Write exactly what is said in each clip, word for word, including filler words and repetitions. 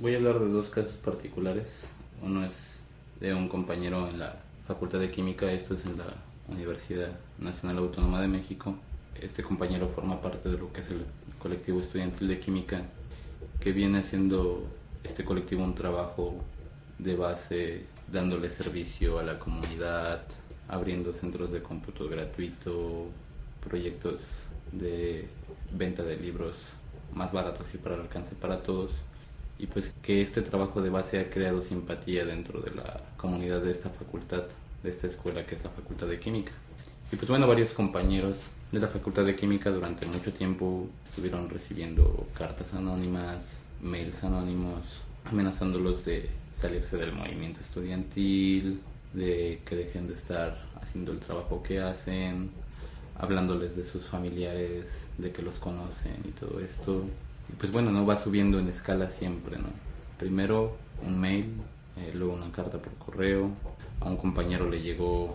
Voy a hablar de dos casos particulares. Uno es de un compañero en la Facultad de Química, esto es en la Universidad Nacional Autónoma de México. Este compañero forma parte de lo que es el colectivo estudiantil de química, que viene haciendo este colectivo un trabajo de base, dándole servicio a la comunidad, abriendo centros de cómputo gratuito, proyectos de venta de libros más baratos y para el alcance para todos. Y pues que este trabajo de base ha creado simpatía dentro de la comunidad de esta facultad, de esta escuela que es la Facultad de Química. Y pues bueno, varios compañeros de la Facultad de Química durante mucho tiempo estuvieron recibiendo cartas anónimas, mails anónimos, amenazándolos de salirse del movimiento estudiantil, de que dejen de estar haciendo el trabajo que hacen, hablándoles de sus familiares, de que los conocen y todo esto. Y pues bueno, no va subiendo en escala siempre, ¿no? Primero un mail, eh, luego una carta por correo. A un compañero le llegó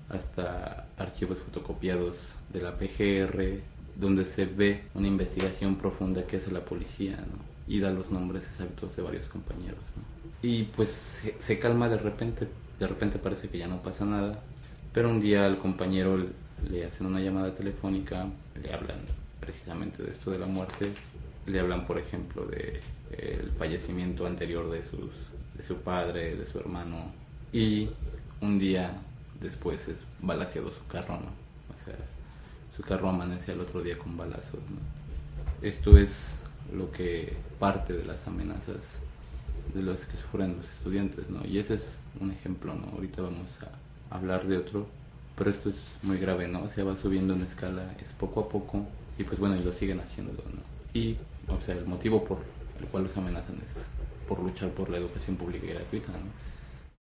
hasta archivos fotocopiados de la P G R, donde se ve una investigación profunda que hace la policía, ¿no? Y da los nombres exactos de varios compañeros, ¿no? Y pues se, se calma de repente, de repente parece que ya no pasa nada, pero un día al compañero le hacen una llamada telefónica, le hablan precisamente de esto de la muerte, le hablan por ejemplo de eh, el fallecimiento anterior de sus de su padre, de su hermano, y un día después es balaceado su carro, ¿no? O sea, su carro amanece al otro día con balazos, ¿no? Esto es lo que parte de las amenazas de los que sufren los estudiantes, ¿no? Y ese es un ejemplo, ¿no? Ahorita vamos a hablar de otro, pero esto es muy grave, ¿no? O sea, va subiendo en escala, es poco a poco, y pues bueno, y lo siguen haciendo, ¿no? Y, o sea, el motivo por el cual los amenazan es por luchar por la educación pública y gratuita, ¿no?